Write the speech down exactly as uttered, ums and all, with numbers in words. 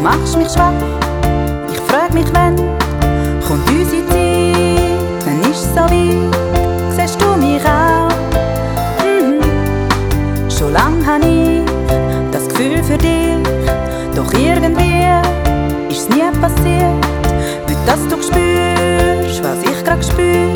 machst mich schwach. Ich frag mich, wann kommt unsere Zeit, wann ist es so weit? Siehst du mich auch? Mhm. Schon lang hab ich das Gefühl für dich, doch irgendwie ist es nie passiert. Will, dass du spürst, was ich grad spür.